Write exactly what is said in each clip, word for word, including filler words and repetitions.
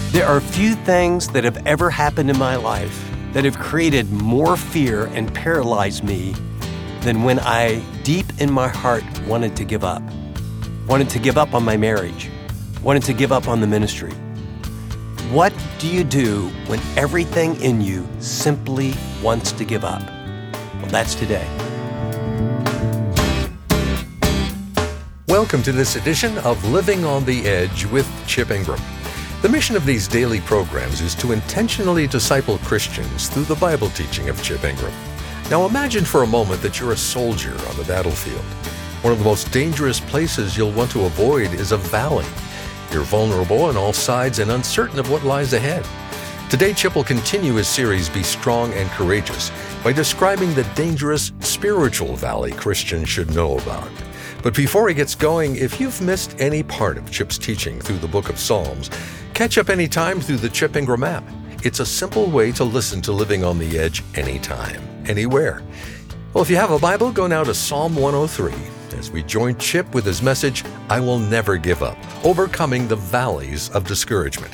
There are few things that have ever happened in my life that have created more fear and paralyzed me than when I, deep in my heart, wanted to give up. Wanted to give up on my marriage. Wanted to give up on the ministry. What do you do when everything in you simply wants to give up? Well, that's today. Welcome to this edition of Living on the Edge with Chip Ingram. The mission of these daily programs is to intentionally disciple Christians through the Bible teaching of Chip Ingram. Now imagine for a moment that you're a soldier on the battlefield. One of the most dangerous places you'll want to avoid is a valley. You're vulnerable on all sides and uncertain of what lies ahead. Today, Chip will continue his series, Be Strong and Courageous, by describing the dangerous spiritual valley Christians should know about. But before he gets going, if you've missed any part of Chip's teaching through the book of Psalms, catch up anytime through the Chip Ingram app. It's a simple way to listen to Living on the Edge anytime, anywhere. Well, if you have a Bible, go now to Psalm one oh three as we join Chip with his message, I Will Never Give Up, Overcoming the Valleys of Discouragement.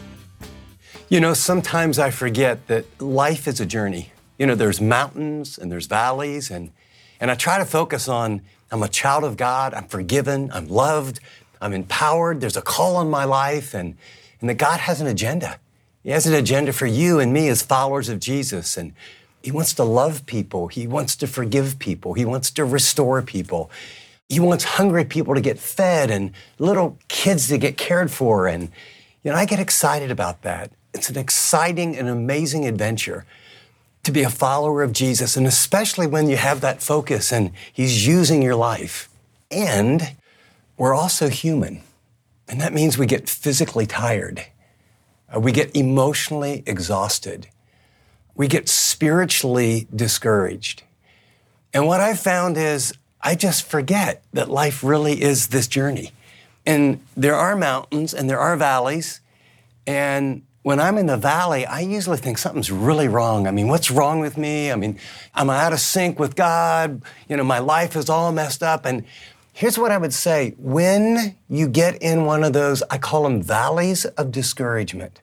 You know, sometimes I forget that life is a journey. You know, there's mountains and there's valleys, and, and I try to focus on I'm a child of God, I'm forgiven, I'm loved, I'm empowered, there's a call on my life, and, and that God has an agenda. He has an agenda for you and me as followers of Jesus, and He wants to love people, He wants to forgive people, He wants to restore people. He wants hungry people to get fed and little kids to get cared for, and you know, I get excited about that. It's an exciting and amazing adventure to be a follower of Jesus, and especially when you have that focus and He's using your life. And we're also human, and that means we get physically tired. Uh, we get emotionally exhausted. We get spiritually discouraged. And what I've found is I just forget that life really is this journey. And there are mountains and there are valleys, and when I'm in the valley, I usually think something's really wrong. I mean, what's wrong with me? I mean, am I out of sync with God? You know, my life is all messed up. And here's what I would say. When you get in one of those, I call them valleys of discouragement,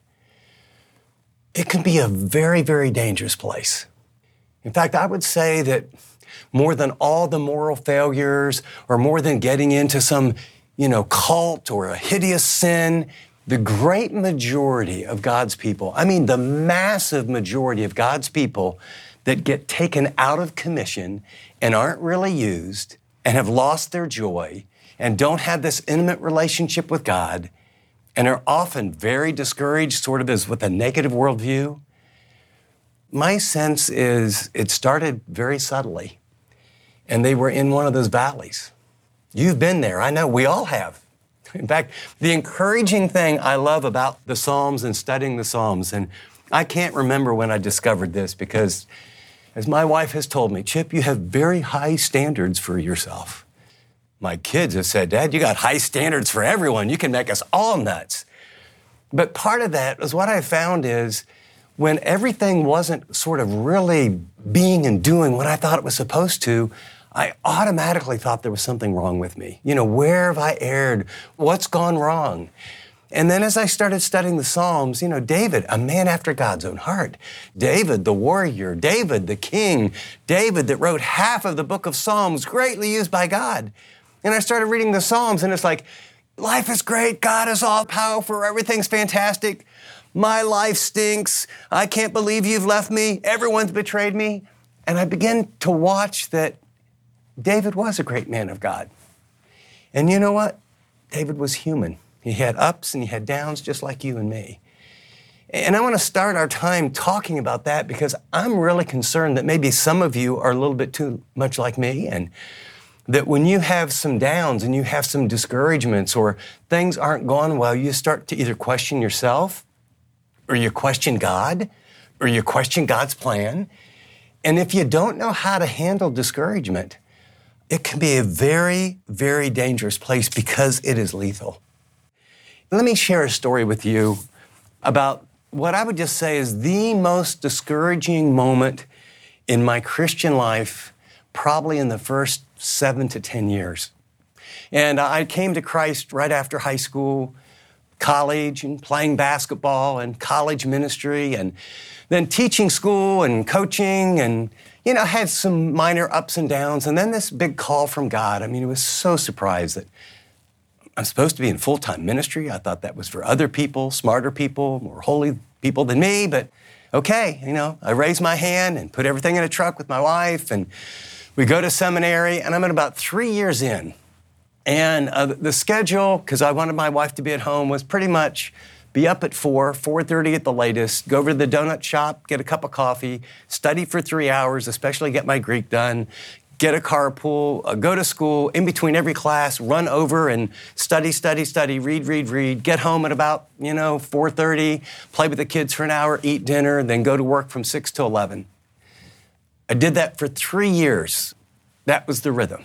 it can be a very, very dangerous place. In fact, I would say that more than all the moral failures or more than getting into some, you know, cult or a hideous sin, the great majority of God's people, I mean the massive majority of God's people that get taken out of commission and aren't really used and have lost their joy and don't have this intimate relationship with God and are often very discouraged, sort of as with a negative worldview, my sense is it started very subtly and they were in one of those valleys. You've been there, I know, we all have. In fact, the encouraging thing I love about the Psalms and studying the Psalms, and I can't remember when I discovered this because, as my wife has told me, Chip, you have very high standards for yourself. My kids have said, Dad, you got high standards for everyone. You can make us all nuts. But part of that is what I found is when everything wasn't sort of really being and doing what I thought it was supposed to, I automatically thought there was something wrong with me. You know, where have I erred? What's gone wrong? And then as I started studying the Psalms, you know, David, a man after God's own heart. David, the warrior. David, the king. David that wrote half of the book of Psalms, greatly used by God. And I started reading the Psalms and it's like, life is great. God is all powerful. Everything's fantastic. My life stinks. I can't believe you've left me. Everyone's betrayed me. And I began to watch that David was a great man of God. And you know what? David was human. He had ups and he had downs just like you and me. And I want to start our time talking about that because I'm really concerned that maybe some of you are a little bit too much like me, and that when you have some downs and you have some discouragements or things aren't going well, you start to either question yourself or you question God or you question God's plan. And if you don't know how to handle discouragement, it can be a very, very dangerous place because it is lethal. Let me share a story with you about what I would just say is the most discouraging moment in my Christian life, probably in the first seven to ten years. And I came to Christ right after high school, college and playing basketball and college ministry and then teaching school and coaching and, you know, had some minor ups and downs. And then this big call from God. I mean, I was so surprised that I'm supposed to be in full-time ministry. I thought that was for other people, smarter people, more holy people than me. But okay, you know, I raised my hand and put everything in a truck with my wife. And we go to seminary. And I'm at about three years in. And uh, the schedule, because I wanted my wife to be at home, was pretty much be up at four, four thirty at the latest, go over to the donut shop, get a cup of coffee, study for three hours, especially get my Greek done, get a carpool, uh, go to school, in between every class, run over and study, study, study, read, read, read, get home at about, you know, four thirty, play with the kids for an hour, eat dinner, then go to work from six to eleven. I did that for three years. That was the rhythm.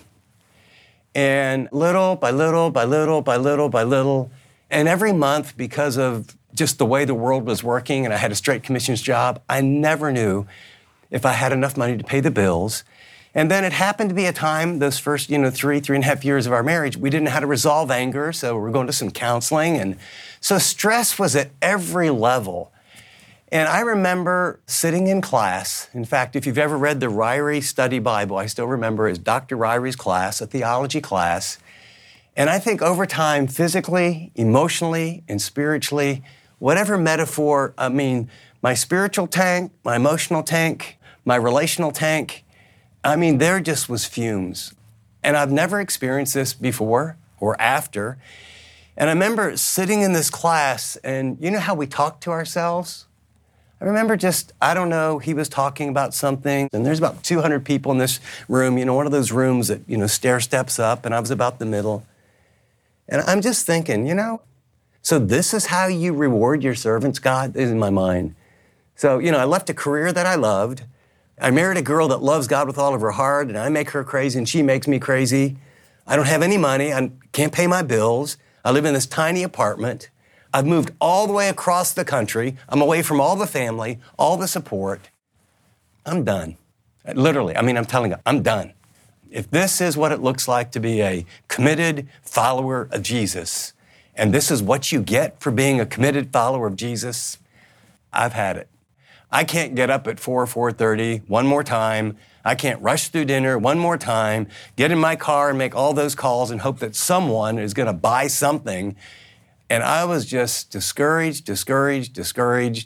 And little by little, by little, by little, by little, and every month, because of just the way the world was working and I had a straight commissions job, I never knew if I had enough money to pay the bills. And then it happened to be a time, those first, you know, three, three and a half years of our marriage, we didn't know how to resolve anger, so we were going to some counseling. And so stress was at every level. And I remember sitting in class. In fact, if you've ever read the Ryrie Study Bible, I still remember it was Doctor Ryrie's class, a theology class. And I think over time, physically, emotionally, and spiritually, whatever metaphor, I mean, my spiritual tank, my emotional tank, my relational tank, I mean, there just was fumes. And I've never experienced this before or after. And I remember sitting in this class, and you know how we talk to ourselves? I remember just, I don't know, he was talking about something, and there's about two hundred people in this room, you know, one of those rooms that, you know, stair steps up, and I was about the middle. And I'm just thinking, you know, so this is how you reward your servants, God? This is in my mind. So, you know, I left a career that I loved. I married a girl that loves God with all of her heart, and I make her crazy, and she makes me crazy. I don't have any money. I can't pay my bills. I live in this tiny apartment. I've moved all the way across the country. I'm away from all the family, all the support. I'm done. Literally, I mean, I'm telling you, I'm done. If this is what it looks like to be a committed follower of Jesus, and this is what you get for being a committed follower of Jesus, I've had it. I can't get up at four, four thirty one more time. I can't rush through dinner one more time, get in my car and make all those calls and hope that someone is going to buy something. And I was just discouraged, discouraged, discouraged.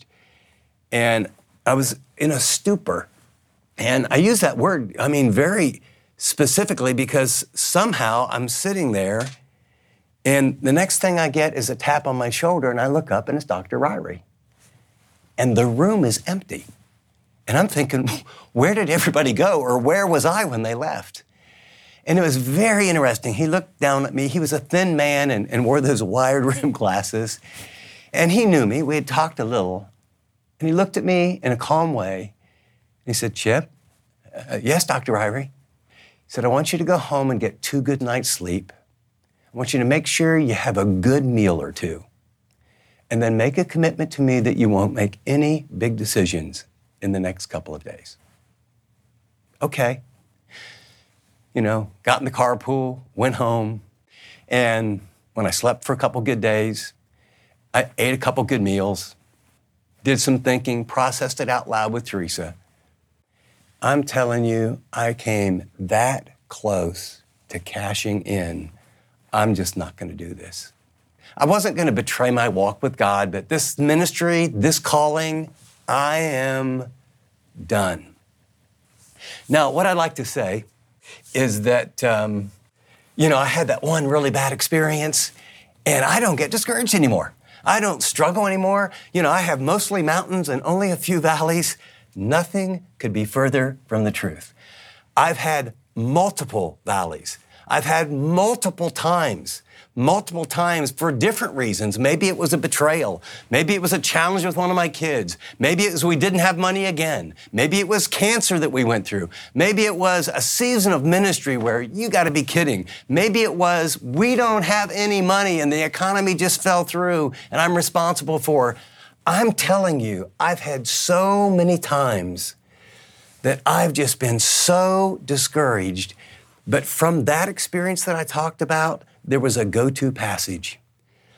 And I was in a stupor. And I use that word, I mean, very specifically because somehow I'm sitting there and the next thing I get is a tap on my shoulder and I look up and it's Doctor Ryrie. And the room is empty. And I'm thinking, where did everybody go? Or where was I when they left? And it was very interesting. He looked down at me. He was a thin man and, and wore those wired rim glasses. And he knew me. We had talked a little. And he looked at me in a calm way. He said, Chip, uh, yes, Doctor Ryrie. He said, I want you to go home and get two good nights' sleep. I want you to make sure you have a good meal or two. And then make a commitment to me that you won't make any big decisions in the next couple of days. Okay. You know, got in the carpool, went home, and when I slept for a couple good days, I ate a couple good meals, did some thinking, processed it out loud with Teresa. I'm telling you, I came that close to cashing in. I'm just not going to do this. I wasn't going to betray my walk with God, but this ministry, this calling, I am done. Now, what I'd like to say is that, um, you know, I had that one really bad experience, and I don't get discouraged anymore. I don't struggle anymore. You know, I have mostly mountains and only a few valleys. Nothing could be further from the truth. I've had multiple valleys. I've had multiple times, multiple times for different reasons. Maybe it was a betrayal. Maybe it was a challenge with one of my kids. Maybe it was we didn't have money again. Maybe it was cancer that we went through. Maybe it was a season of ministry where you got to be kidding. Maybe it was we don't have any money and the economy just fell through and I'm responsible for. I'm telling you, I've had so many times that I've just been so discouraged. But from that experience that I talked about, there was a go-to passage.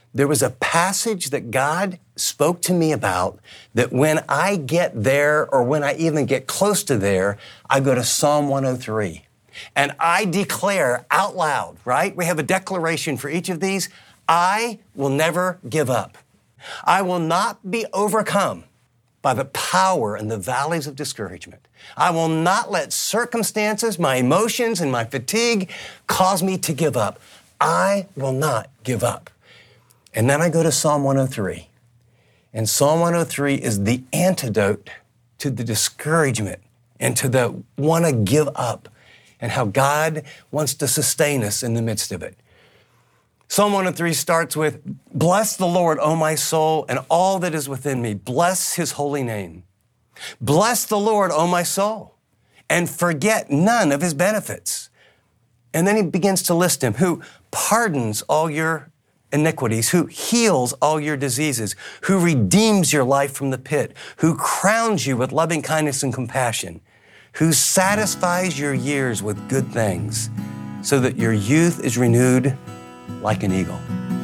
there was a passage that God spoke to me about that when I get there or when I even get close to there, I go to Psalm one oh three. And I declare out loud, right? We have a declaration for each of these. I will never give up. I will not be overcome by the power and the valleys of discouragement. I will not let circumstances, my emotions, and my fatigue cause me to give up. I will not give up. And then I go to Psalm one oh three. And Psalm one oh three is the antidote to the discouragement and to the want to give up and how God wants to sustain us in the midst of it. Psalm one oh three starts with, "Bless the Lord, O my soul, and all that is within me. Bless his holy name. Bless the Lord, O my soul, and forget none of his benefits." And then he begins to list him, who pardons all your iniquities, who heals all your diseases, who redeems your life from the pit, who crowns you with loving kindness and compassion, who satisfies your years with good things, so that your youth is renewed like an eagle.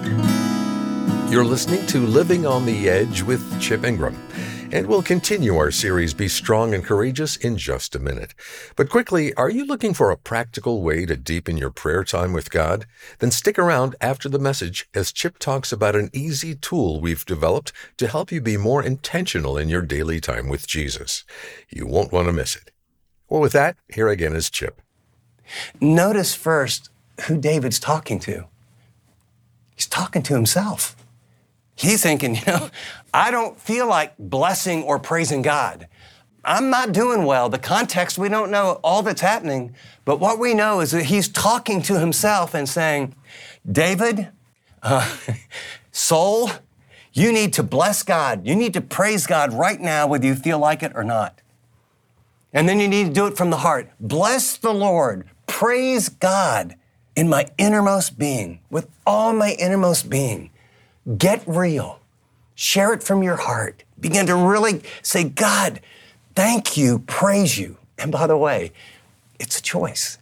You're listening to Living on the Edge with Chip Ingram. And we'll continue our series, Be Strong and Courageous, in just a minute. But quickly, are you looking for a practical way to deepen your prayer time with God? Then stick around after the message as Chip talks about an easy tool we've developed to help you be more intentional in your daily time with Jesus. You won't want to miss it. Well, with that, here again is Chip. Notice first who David's talking to. He's talking to himself. He's thinking, you know, I don't feel like blessing or praising God. I'm not doing well. The context, we don't know all that's happening, but what we know is that he's talking to himself and saying, David, uh, soul, you need to bless God. You need to praise God right now, whether you feel like it or not. And then you need to do it from the heart. Bless the Lord. Praise God in my innermost being, with all my innermost being. Get real. Share it from your heart. Begin to really say, God, thank you, praise you. And by the way, it's a choice.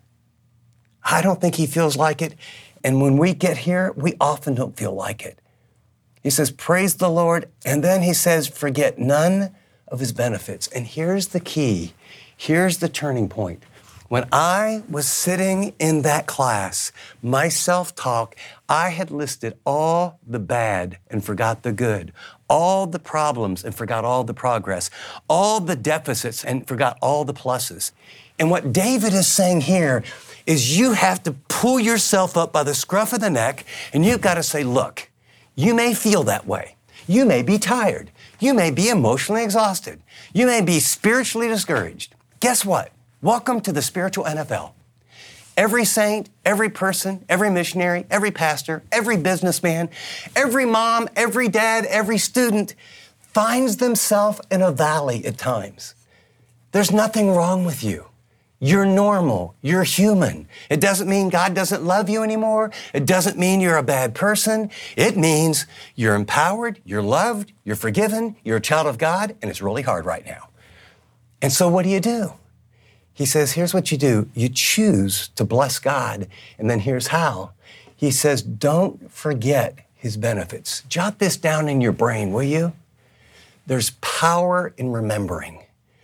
I don't think he feels like it. And when we get here, we often don't feel like it. He says, praise the Lord. And then he says, forget none of his benefits. And here's the key. Here's the turning point. When I was sitting in that class, my self-talk, I had listed all the bad and forgot the good, all the problems and forgot all the progress, all the deficits and forgot all the pluses. And what David is saying here is you have to pull yourself up by the scruff of the neck and you've got to say, look, you may feel that way. You may be tired. You may be emotionally exhausted. You may be spiritually discouraged. Guess what? Welcome to the spiritual N F L. Every saint, every person, every missionary, every pastor, every businessman, every mom, every dad, every student finds themselves in a valley at times. There's nothing wrong with you. You're normal. You're human. It doesn't mean God doesn't love you anymore. It doesn't mean you're a bad person. It means you're empowered, you're loved, you're forgiven, you're a child of God, and it's really hard right now. And so what do you do? He says, here's what you do. You choose to bless God, and then here's how. He says, don't forget his benefits. Jot this down in your brain, will you? There's power in remembering.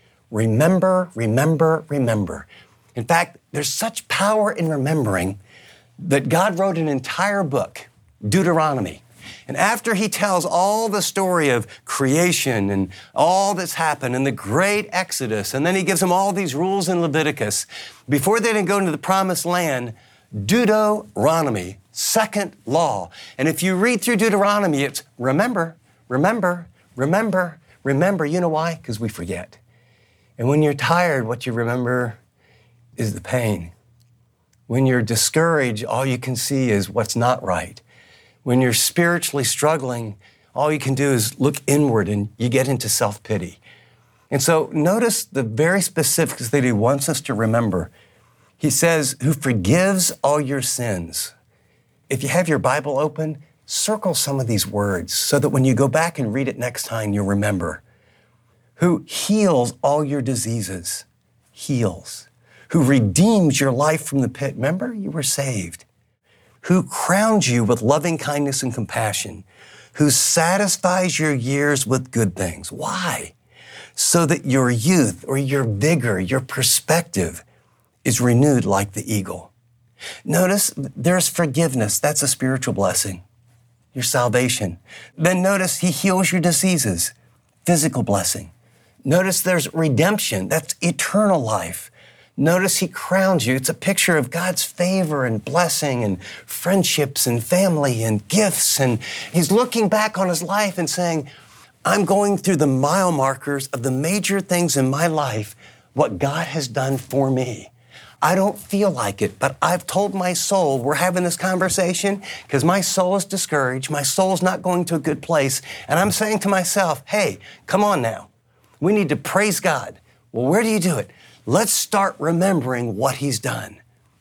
Remember, remember, remember. In fact, there's such power in remembering that God wrote an entire book, Deuteronomy. And after he tells all the story of creation and all that's happened and the great Exodus, and then he gives them all these rules in Leviticus, before they didn't go into the promised land, Deuteronomy, second law. And if you read through Deuteronomy, it's remember, remember, remember, remember. You know why? Because we forget. And when you're tired, what you remember is the pain. When you're discouraged, all you can see is what's not right. When you're spiritually struggling, all you can do is look inward and you get into self-pity. And so notice the very specifics that he wants us to remember. He says, who forgives all your sins. If you have your Bible open, circle some of these words so that when you go back and read it next time, you'll remember. Who heals all your diseases, heals. Who redeems your life from the pit. Remember, you were saved. who crowns you with loving kindness and compassion, who satisfies your years with good things. Why? So that your youth or your vigor, your perspective is renewed like the eagle. Notice there's forgiveness. That's a spiritual blessing. Your salvation. Then notice he heals your diseases. Physical blessing. Notice there's redemption. That's eternal life. Notice he crowns you. It's a picture of God's favor and blessing and friendships and family and gifts. And he's looking back on his life and saying, I'm going through the mile markers of the major things in my life, what God has done for me. I don't feel like it, but I've told my soul, we're having this conversation because my soul is discouraged. My soul's not going to a good place. And I'm saying to myself, hey, come on now. We need to praise God. Well, where do you do it? Let's start remembering what he's done.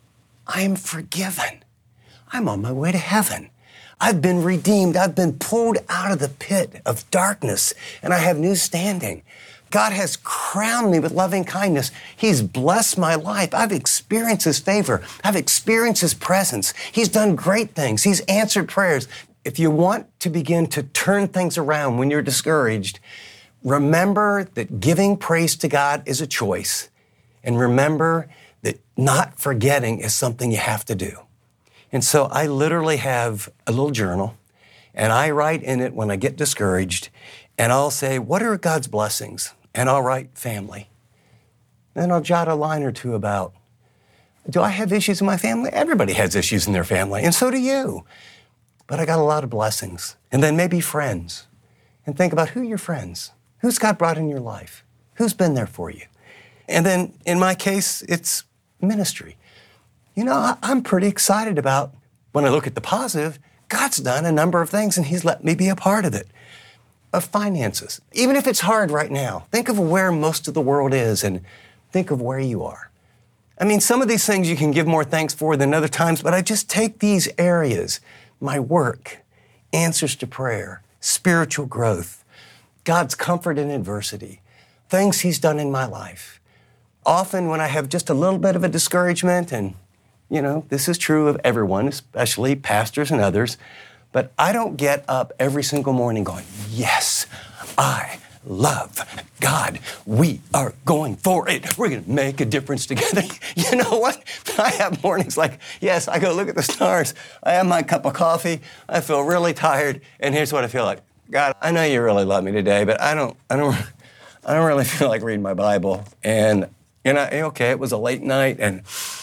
I am forgiven. I'm on my way to heaven. I've been redeemed. I've been pulled out of the pit of darkness, and I have new standing. God has crowned me with loving kindness. He's blessed my life. I've experienced his favor. I've experienced his presence. He's done great things. He's answered prayers. If you want to begin to turn things around when you're discouraged, remember that giving praise to God is a choice. And remember that not forgetting is something you have to do. And so I literally have a little journal, and I write in it when I get discouraged, and I'll say, what are God's blessings? And I'll write family. Then I'll jot a line or two about, do I have issues in my family? Everybody has issues in their family, and so do you. But I got a lot of blessings. And then maybe friends. And think about who are your friends? Who's God brought in your life? Who's been there for you? And then in my case, it's ministry. You know, I'm pretty excited about, when I look at the positive, God's done a number of things and he's let me be a part of it. Of finances. Even if it's hard right now, think of where most of the world is and think of where you are. I mean, some of these things you can give more thanks for than other times, but I just take these areas, my work, answers to prayer, spiritual growth, God's comfort in adversity, things he's done in my life. Often when I have just a little bit of a discouragement, and you know, this is true of everyone, especially pastors and others, but I don't get up every single morning going, yes, I love God. We are going for it. We're going to make a difference together. You know what? I have mornings like, yes, I go look at the stars. I have my cup of coffee. I feel really tired. And here's what I feel like. God, I know you really love me today, but I don't, I don't, I don't really feel like reading my Bible. And, you know, okay, it was a late night and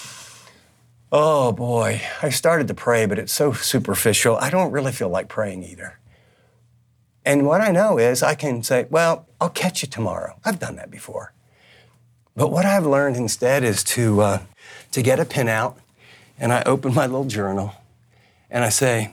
oh boy, I started to pray, but it's so superficial. I don't really feel like praying either. And what I know is I can say, well, I'll catch you tomorrow. I've done that before. But what I've learned instead is to, uh, to get a pen out and I open my little journal and I say,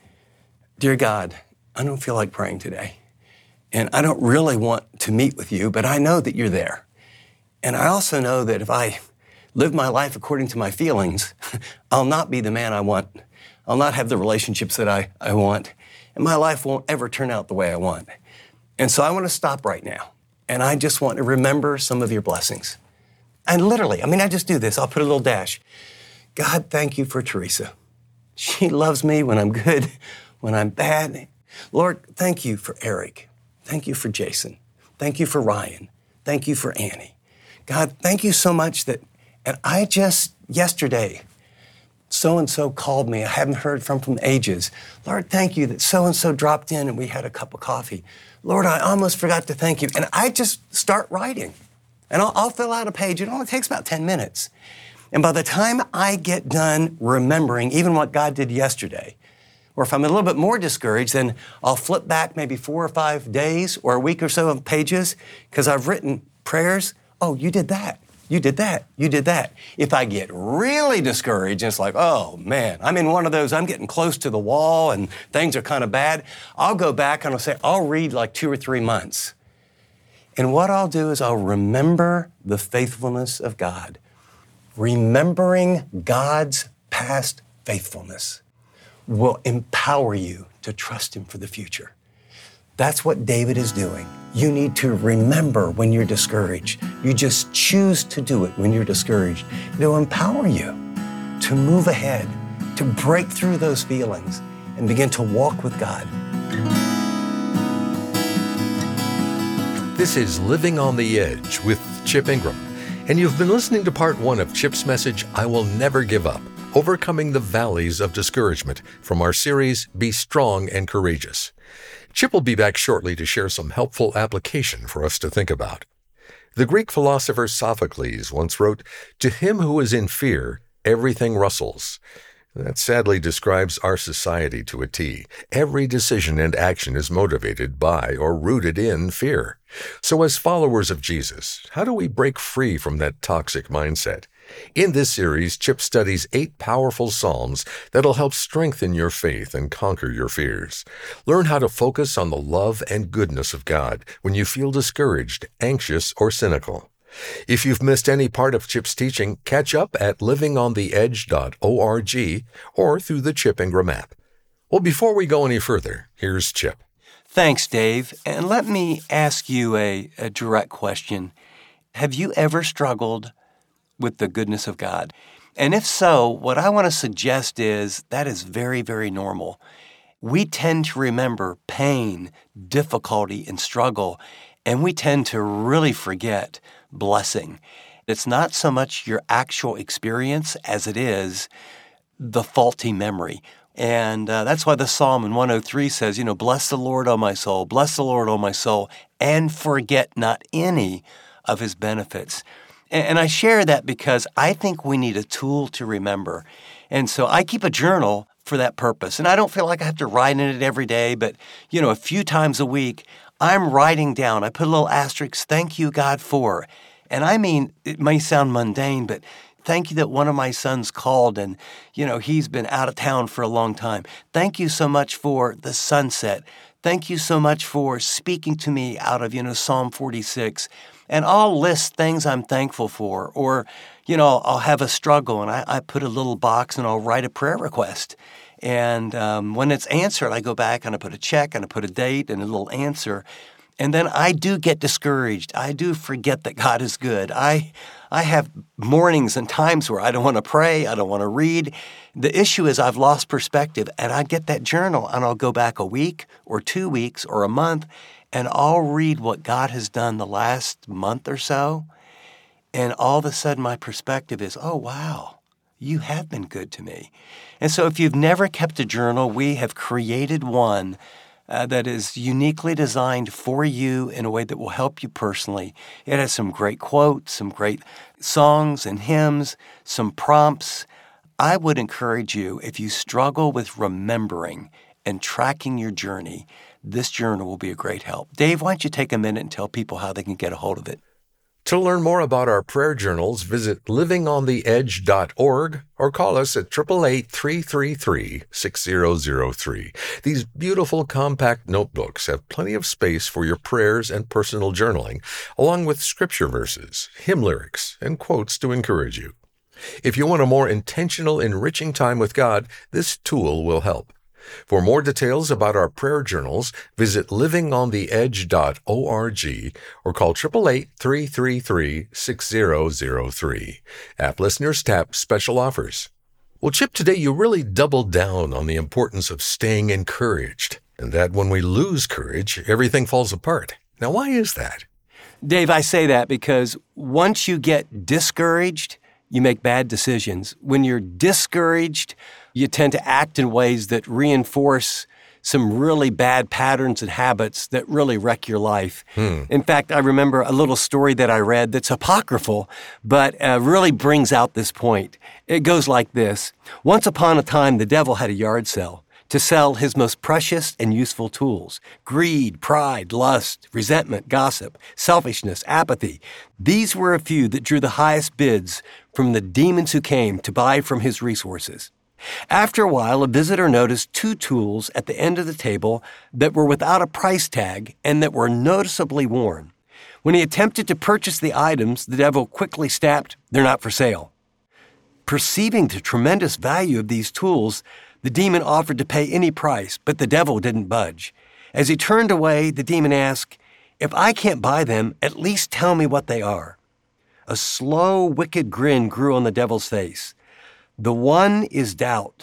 dear God, I don't feel like praying today. And I don't really want to meet with you, but I know that you're there. And I also know that if I live my life according to my feelings, I'll not be the man I want. I'll not have the relationships that I, I want. And my life won't ever turn out the way I want. And so I want to stop right now. And I just want to remember some of your blessings. And literally, I mean, I just do this. I'll put a little dash. God, thank you for Teresa. She loves me when I'm good, when I'm bad. Lord, thank you for Eric. Thank you for Jason. Thank you for Ryan. Thank you for Annie. God, thank you so much that, and I just, yesterday, so-and-so called me. I haven't heard from from ages. Lord, thank you that so-and-so dropped in and we had a cup of coffee. Lord, I almost forgot to thank you. And I just start writing. And I'll, I'll fill out a page. It only takes about ten minutes. And by the time I get done remembering even what God did yesterday, or if I'm a little bit more discouraged, then I'll flip back maybe four or five days or a week or so of pages because I've written prayers. Oh, you did that. You did that. You did that. If I get really discouraged, it's like, oh man, I'm in one of those, I'm getting close to the wall and things are kind of bad. I'll go back and I'll say, I'll read like two or three months. And what I'll do is I'll remember the faithfulness of God. Remembering God's past faithfulness will empower you to trust Him for the future. That's what David is doing. You need to remember when you're discouraged. You just choose to do it when you're discouraged. It'll empower you to move ahead, to break through those feelings and begin to walk with God. This is Living on the Edge with Chip Ingram, and you've been listening to part one of Chip's message, I Will Never Give Up, Overcoming the Valleys of Discouragement, from our series, Be Strong and Courageous. Chip will be back shortly to share some helpful application for us to think about. The Greek philosopher Sophocles once wrote, "To him who is in fear, everything rustles." That sadly describes our society to a T. Every decision and action is motivated by or rooted in fear. So as followers of Jesus, how do we break free from that toxic mindset? In this series, Chip studies eight powerful psalms that'll help strengthen your faith and conquer your fears. Learn how to focus on the love and goodness of God when you feel discouraged, anxious, or cynical. If you've missed any part of Chip's teaching, catch up at living on the edge dot org or through the Chip Ingram app. Well, before we go any further, here's Chip. Thanks, Dave. And let me ask you a, a direct question. Have you ever struggled with the goodness of God? And if so, what I want to suggest is that is very, very normal. We tend to remember pain, difficulty, and struggle, and we tend to really forget blessing. It's not so much your actual experience as it is the faulty memory. And uh, that's why the Psalm in one oh three says, you know, bless the Lord, O my soul, bless the Lord, O my soul, and forget not any of his benefits. And, and I share that because I think we need a tool to remember. And so I keep a journal for that purpose. And I don't feel like I have to write in it every day, but, you know, a few times a week, I'm writing down, I put a little asterisk, thank you, God, for. And I mean, it may sound mundane, but thank you that one of my sons called and, you know, he's been out of town for a long time. Thank you so much for the sunset. Thank you so much for speaking to me out of, you know, Psalm forty-six. And I'll list things I'm thankful for. Or, you know, I'll have a struggle and I, I put a little box and I'll write a prayer request. And um, when it's answered, I go back and I put a check and I put a date and a little answer. And then I do get discouraged. I do forget that God is good. I I have mornings and times where I don't want to pray. I don't want to read. The issue is I've lost perspective. And I get that journal and I'll go back a week or two weeks or a month and I'll read what God has done the last month or so. And all of a sudden my perspective is, oh, wow. You have been good to me. And so if you've never kept a journal, we have created one uh, that is uniquely designed for you in a way that will help you personally. It has some great quotes, some great songs and hymns, some prompts. I would encourage you, if you struggle with remembering and tracking your journey, this journal will be a great help. Dave, why don't you take a minute and tell people how they can get a hold of it? To learn more about our prayer journals, visit living on the edge dot org or call us at eight eight eight, three three three, six zero zero three. These beautiful compact notebooks have plenty of space for your prayers and personal journaling, along with scripture verses, hymn lyrics, and quotes to encourage you. If you want a more intentional, enriching time with God, this tool will help. For more details about our prayer journals, visit living on the edge dot org or call eight eight eight, three three three, six zero zero three. App listeners tap special offers. Well, Chip, today you really doubled down on the importance of staying encouraged, and that when we lose courage, everything falls apart. Now, why is that? Dave, I say that because once you get discouraged, you make bad decisions. When you're discouraged, you tend to act in ways that reinforce some really bad patterns and habits that really wreck your life. Hmm. In fact, I remember a little story that I read that's apocryphal, but uh, really brings out this point. It goes like this. Once upon a time, the devil had a yard sale to sell his most precious and useful tools: greed, pride, lust, resentment, gossip, selfishness, apathy. These were a few that drew the highest bids from the demons who came to buy from his resources. After a while, a visitor noticed two tools at the end of the table that were without a price tag and that were noticeably worn. When he attempted to purchase the items, the devil quickly snapped, "They're not for sale." Perceiving the tremendous value of these tools, the demon offered to pay any price, but the devil didn't budge. As he turned away, the demon asked, "If I can't buy them, at least tell me what they are." A slow, wicked grin grew on the devil's face. "The one is doubt,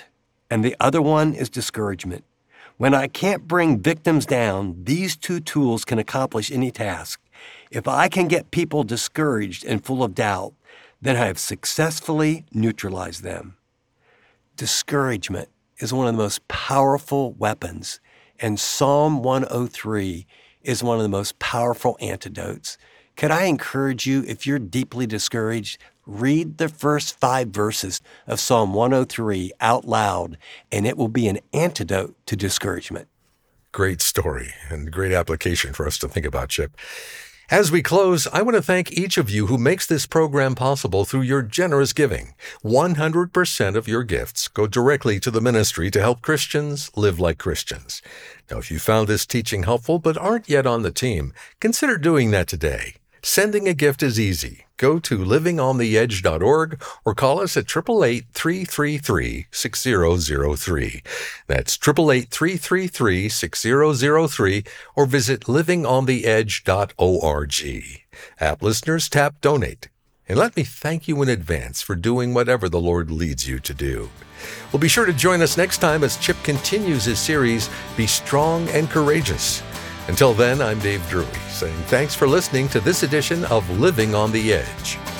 and the other one is discouragement. When I can't bring victims down, these two tools can accomplish any task. If I can get people discouraged and full of doubt, then I have successfully neutralized them. Discouragement is one of the most powerful weapons, and Psalm one oh three is one of the most powerful antidotes. Could I encourage you, if you're deeply discouraged, read the first five verses of Psalm one oh three out loud, and it will be an antidote to discouragement. Great story and great application for us to think about, Chip. As we close, I want to thank each of you who makes this program possible through your generous giving. one hundred percent of your gifts go directly to the ministry to help Christians live like Christians. Now, if you found this teaching helpful but aren't yet on the team, consider doing that today. Sending a gift is easy. Go to living on the edge dot org or call us at eight eight eight, three three three, six zero zero three. That's eight eight eight, three three three, six zero zero three or visit living on the edge dot org. App listeners, tap Donate. And let me thank you in advance for doing whatever the Lord leads you to do. Well, be sure to join us next time as Chip continues his series, Be Strong and Courageous. Until then, I'm Dave Drury, saying thanks for listening to this edition of Living on the Edge.